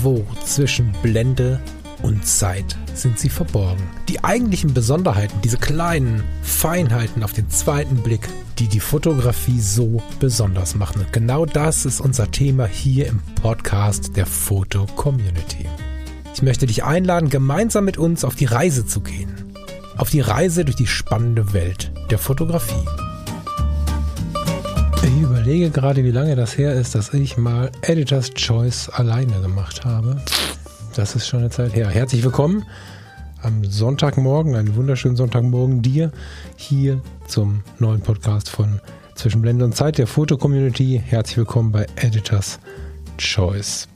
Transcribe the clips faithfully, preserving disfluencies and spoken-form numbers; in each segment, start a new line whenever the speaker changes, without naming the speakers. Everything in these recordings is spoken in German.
Irgendwo zwischen Blende und Zeit sind sie verborgen. Die eigentlichen Besonderheiten, diese kleinen Feinheiten auf den zweiten Blick, die die Fotografie so besonders machen. Und genau das ist unser Thema hier im Podcast der Foto Community. Ich möchte dich einladen, gemeinsam mit uns auf die Reise zu gehen. Auf die Reise durch die spannende Welt der Fotografie. Ich überlege gerade, wie lange das her ist, dass ich mal Editor's Choice alleine gemacht habe. Das ist schon eine Zeit her. Herzlich willkommen am Sonntagmorgen, einen wunderschönen Sonntagmorgen dir hier zum neuen Podcast von Zwischen Blende und Zeit der Foto Community. Herzlich willkommen bei Editor's Choice.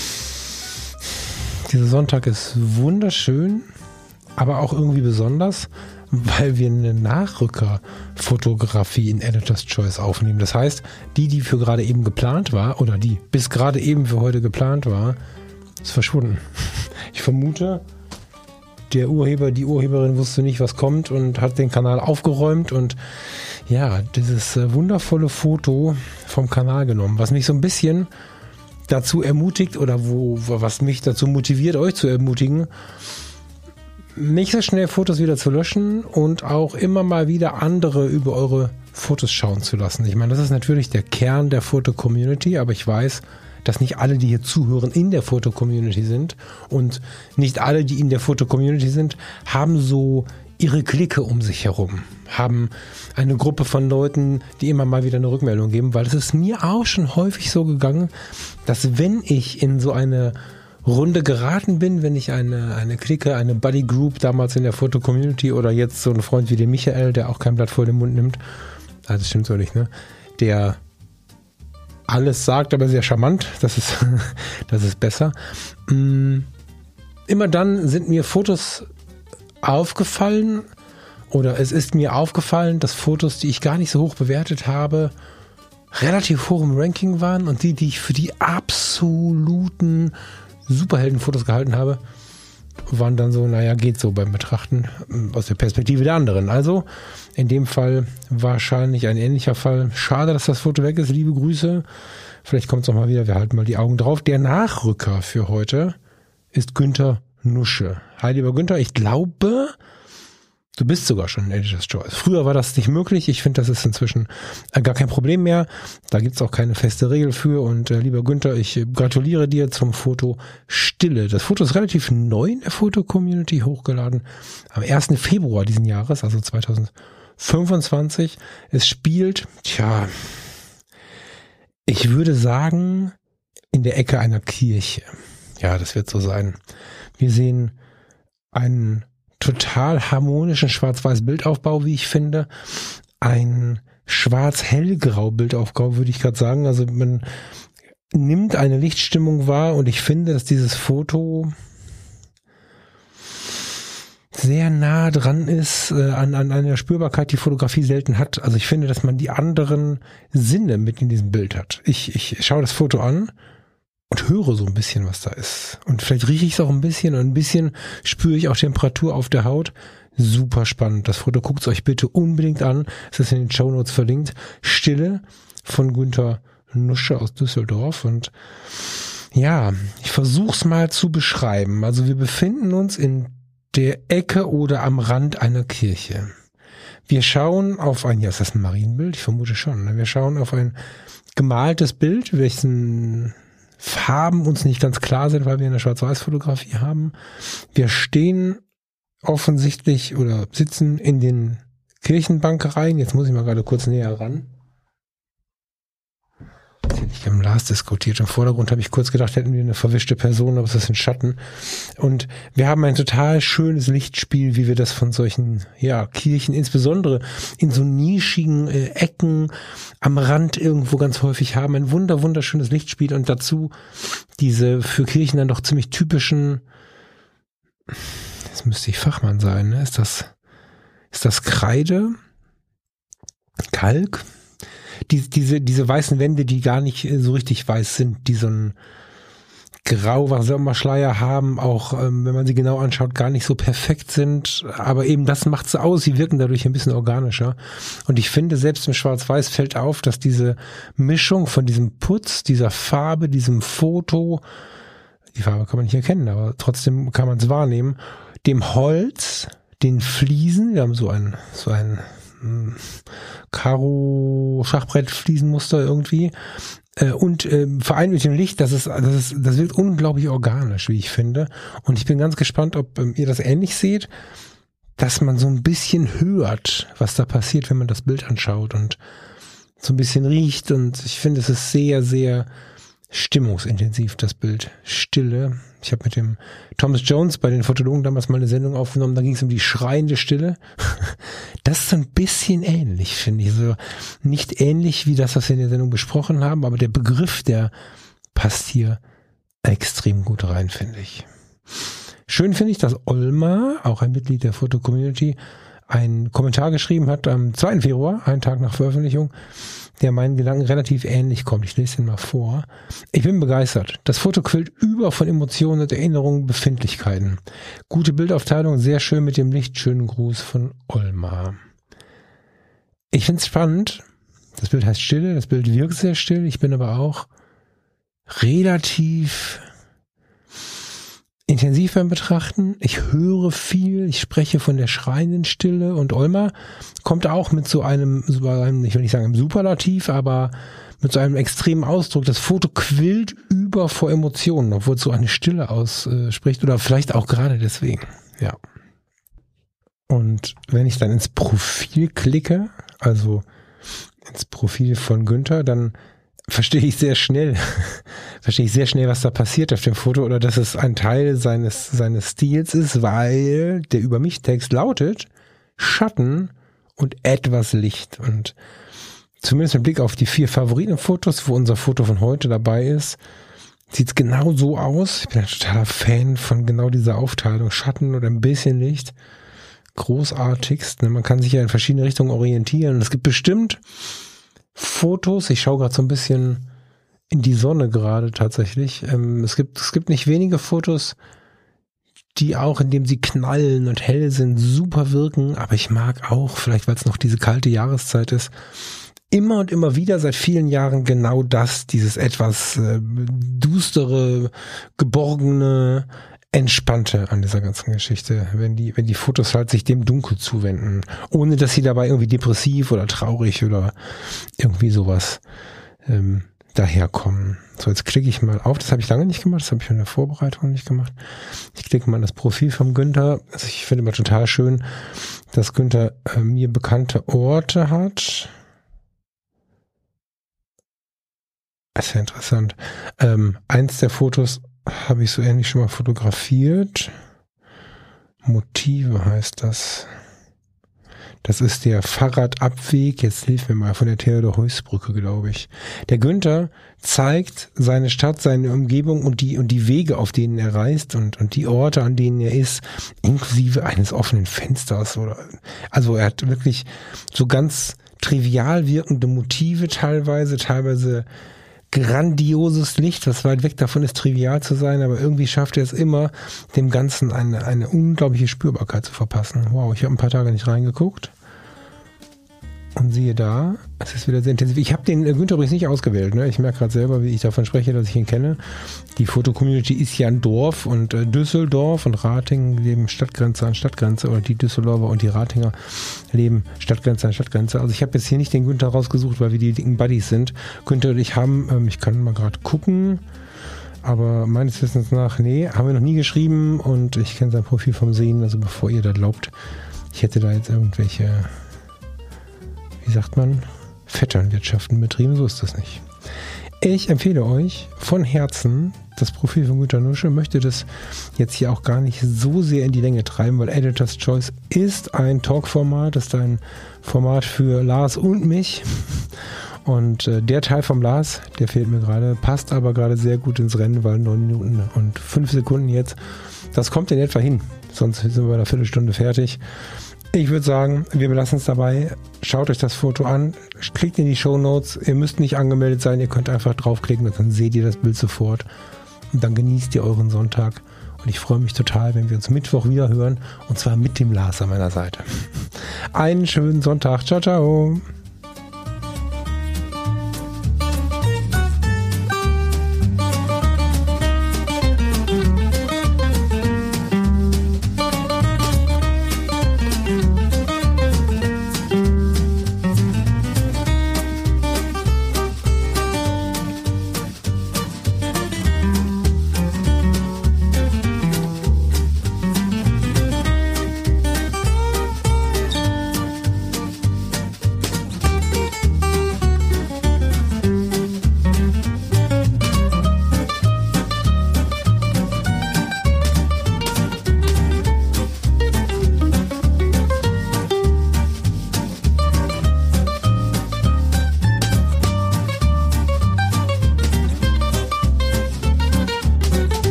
Dieser Sonntag ist wunderschön, aber auch irgendwie besonders, weil wir eine Nachrückerfotografie in Editor's Choice aufnehmen. Das heißt, die, die für gerade eben geplant war, oder die bis gerade eben für heute geplant war, ist verschwunden. Ich vermute, der Urheber, die Urheberin wusste nicht, was kommt und hat den Kanal aufgeräumt und ja, dieses wundervolle Foto vom Kanal genommen, was mich so ein bisschen dazu ermutigt oder wo, was mich dazu motiviert, euch zu ermutigen, nicht so schnell Fotos wieder zu löschen und auch immer mal wieder andere über eure Fotos schauen zu lassen. Ich meine, das ist natürlich der Kern der Foto-Community, aber ich weiß, dass nicht alle, die hier zuhören, in der Foto-Community sind und nicht alle, die in der Foto-Community sind, haben so ihre Clique um sich herum, haben eine Gruppe von Leuten, die immer mal wieder eine Rückmeldung geben, weil es ist mir auch schon häufig so gegangen, dass wenn ich in so eine Runde geraten bin, wenn ich eine, eine Clique, eine Buddy Group damals in der Foto-Community oder jetzt so ein Freund wie der Michael, der auch kein Blatt vor den Mund nimmt, also das stimmt so nicht, ne? Der alles sagt, aber sehr charmant, das ist, das ist besser. Immer dann sind mir Fotos aufgefallen oder es ist mir aufgefallen, dass Fotos, die ich gar nicht so hoch bewertet habe, relativ hoch im Ranking waren und die, die ich für die absoluten Superheldenfotos gehalten habe, waren dann so, naja, geht so beim Betrachten aus der Perspektive der anderen. Also in dem Fall wahrscheinlich ein ähnlicher Fall. Schade, dass das Foto weg ist. Liebe Grüße. Vielleicht kommt es nochmal wieder. Wir halten mal die Augen drauf. Der Nachrücker für heute ist Günther Nusche. Hi, lieber Günther. Ich glaube, du bist sogar schon in Editor's Choice. Früher war das nicht möglich. Ich finde, das ist inzwischen gar kein Problem mehr. Da gibt es auch keine feste Regel für. Und äh, lieber Günther, ich gratuliere dir zum Foto Stille. Das Foto ist relativ neu in der Foto-Community hochgeladen. Am ersten Februar diesen Jahres, also zweitausendfünfundzwanzig. Es spielt, tja, ich würde sagen, in der Ecke einer Kirche. Ja, das wird so sein. Wir sehen einen total harmonischen Schwarz-Weiß-Bildaufbau, wie ich finde. Ein schwarz-hellgrau Bildaufbau, würde ich gerade sagen. Also man nimmt eine Lichtstimmung wahr und ich finde, dass dieses Foto sehr nah dran ist äh, an, an einer Spürbarkeit, die Fotografie selten hat. Also ich finde, dass man die anderen Sinne mit in diesem Bild hat. Ich, ich schaue das Foto an und höre so ein bisschen, was da ist. Und vielleicht rieche ich es auch ein bisschen und ein bisschen spüre ich auch Temperatur auf der Haut. Super spannend. Das Foto guckt es euch bitte unbedingt an. Es ist in den Shownotes verlinkt. Stille von Günther Nusche aus Düsseldorf. Und ja, ich versuche es mal zu beschreiben. Also wir befinden uns in der Ecke oder am Rand einer Kirche. Wir schauen auf ein, ja, ist das ein Marienbild? Ich vermute schon. Ne? Wir schauen auf ein gemaltes Bild, welchen Farben uns nicht ganz klar sind, weil wir eine Schwarz-Weiß-Fotografie haben. Wir stehen offensichtlich oder sitzen in den Kirchenbankereien. Jetzt muss ich mal gerade kurz näher ran. Ich habe Lars diskutiert. Im Vordergrund habe ich kurz gedacht, hätten wir eine verwischte Person, aber es ist ein Schatten. Und wir haben ein total schönes Lichtspiel, wie wir das von solchen ja Kirchen, insbesondere in so nischigen äh, Ecken am Rand irgendwo ganz häufig haben. Ein wunder wunderschönes Lichtspiel und dazu diese für Kirchen dann doch ziemlich typischen, jetzt müsste ich Fachmann sein, ne? Ist das, ist das Kreide? Kalk? Die, diese, diese weißen Wände, die gar nicht so richtig weiß sind, die so ein grau, was auch immer Schleier haben, auch ähm, wenn man sie genau anschaut, gar nicht so perfekt sind. Aber eben das macht sie aus. Sie wirken dadurch ein bisschen organischer. Und ich finde, selbst im Schwarz-Weiß fällt auf, dass diese Mischung von diesem Putz, dieser Farbe, diesem Foto, die Farbe kann man nicht erkennen, aber trotzdem kann man es wahrnehmen, dem Holz, den Fliesen, wir haben so ein, so ein Karo-Schachbrett-Fliesenmuster irgendwie, äh, und äh, vereint mit dem Licht, das ist, das ist, das wirkt unglaublich organisch, wie ich finde. Und ich bin ganz gespannt, ob ähm, ihr das ähnlich seht, dass man so ein bisschen hört, was da passiert, wenn man das Bild anschaut und so ein bisschen riecht. Und ich finde, es ist sehr, sehr stimmungsintensiv, das Bild. Stille. Ich habe mit dem Thomas Jones bei den Fotologen damals mal eine Sendung aufgenommen, da ging es um die schreiende Stille. Das ist so ein bisschen ähnlich, finde ich. So nicht ähnlich wie das, was wir in der Sendung besprochen haben, aber der Begriff, der passt hier extrem gut rein, finde ich. Schön finde ich, dass Olma, auch ein Mitglied der Foto-Community, einen Kommentar geschrieben hat am zweiten Februar, einen Tag nach Veröffentlichung, der meinen Gedanken relativ ähnlich kommt. Ich lese den mal vor. Ich bin begeistert. Das Foto quillt über von Emotionen und Erinnerungen, Befindlichkeiten. Gute Bildaufteilung, sehr schön mit dem Licht. Schönen Gruß von Olma. Ich finde es spannend. Das Bild heißt Stille, das Bild wirkt sehr still. Ich bin aber auch relativ intensiv beim Betrachten. Ich höre viel, ich spreche von der schreienden Stille und Olma kommt auch mit so einem, so einem, ich will nicht sagen im Superlativ, aber mit so einem extremen Ausdruck. Das Foto quillt über vor Emotionen, obwohl es so eine Stille ausspricht oder vielleicht auch gerade deswegen. Ja. Und wenn ich dann ins Profil klicke, also ins Profil von Günther, dann verstehe ich sehr schnell, verstehe ich sehr schnell, was da passiert auf dem Foto oder dass es ein Teil seines, seines Stils ist, weil der Über mich Text lautet Schatten und etwas Licht. Und zumindest mit Blick auf die vier Favoritenfotos, wo unser Foto von heute dabei ist, sieht es genau so aus. Ich bin ein totaler Fan von genau dieser Aufteilung, Schatten und ein bisschen Licht. Großartigst. Man kann sich ja in verschiedene Richtungen orientieren. Und es gibt bestimmt Fotos, ich schaue gerade so ein bisschen in die Sonne gerade tatsächlich. Ähm, es gibt, es gibt nicht wenige Fotos, die auch, indem sie knallen und hell sind, super wirken. Aber ich mag auch, vielleicht weil es noch diese kalte Jahreszeit ist, immer und immer wieder seit vielen Jahren genau das, dieses etwas äh, düstere, geborgene, entspannte an dieser ganzen Geschichte, wenn die, wenn die Fotos halt sich dem Dunkel zuwenden, ohne dass sie dabei irgendwie depressiv oder traurig oder irgendwie sowas ähm, daherkommen. So, jetzt klicke ich mal auf, das habe ich lange nicht gemacht, das habe ich in der Vorbereitung nicht gemacht. Ich klicke mal das Profil vom Günther. Also ich finde immer total schön, dass Günther äh, mir bekannte Orte hat. Das ist ja interessant. Ähm, eins der Fotos habe ich so ähnlich schon mal fotografiert. Motive heißt das. Das ist der Fahrradabweg, jetzt hilf mir mal, von der Theodor-Heuss-Brücke, glaube ich. Der Günther zeigt seine Stadt, seine Umgebung und die, und die Wege, auf denen er reist und, und die Orte, an denen er ist, inklusive eines offenen Fensters oder, also er hat wirklich so ganz trivial wirkende Motive teilweise, teilweise grandioses Licht, was weit weg davon ist, trivial zu sein, aber irgendwie schafft er es immer, dem Ganzen eine, eine unglaubliche Spürbarkeit zu verpassen. Wow, ich habe ein paar Tage nicht reingeguckt. Und siehe da, es ist wieder sehr intensiv. Ich habe den Günther übrigens nicht ausgewählt. Ne? Ich merke gerade selber, wie ich davon spreche, dass ich ihn kenne. Die Foto-Community ist ja ein Dorf und äh, Düsseldorf und Ratingen leben Stadtgrenze an Stadtgrenze oder die Düsseldorfer und die Ratinger leben Stadtgrenze an Stadtgrenze. Also ich habe jetzt hier nicht den Günther rausgesucht, weil wir die dicken Buddies sind. Günther und ich haben, ähm, ich kann mal gerade gucken, aber meines Wissens nach, nee, haben wir noch nie geschrieben und ich kenne sein Profil vom Sehen, also bevor ihr da glaubt, ich hätte da jetzt irgendwelche, wie sagt man, Vetternwirtschaften betrieben, so ist das nicht. Ich empfehle euch von Herzen das Profil von Günter Nusche, möchte das jetzt hier auch gar nicht so sehr in die Länge treiben, weil Editor's Choice ist ein Talk-Format, ist ein Format für Lars und mich und äh, der Teil vom Lars, der fehlt mir gerade, passt aber gerade sehr gut ins Rennen, weil neun Minuten und fünf Sekunden jetzt, das kommt in etwa hin, sonst sind wir bei einer Viertelstunde fertig. Ich würde sagen, wir belassen es dabei. Schaut euch das Foto an, klickt in die Shownotes. Ihr müsst nicht angemeldet sein, ihr könnt einfach draufklicken und dann seht ihr das Bild sofort. Und dann genießt ihr euren Sonntag. Und ich freue mich total, wenn wir uns Mittwoch wieder hören. Und zwar mit dem Lars an meiner Seite. Einen schönen Sonntag. Ciao, ciao.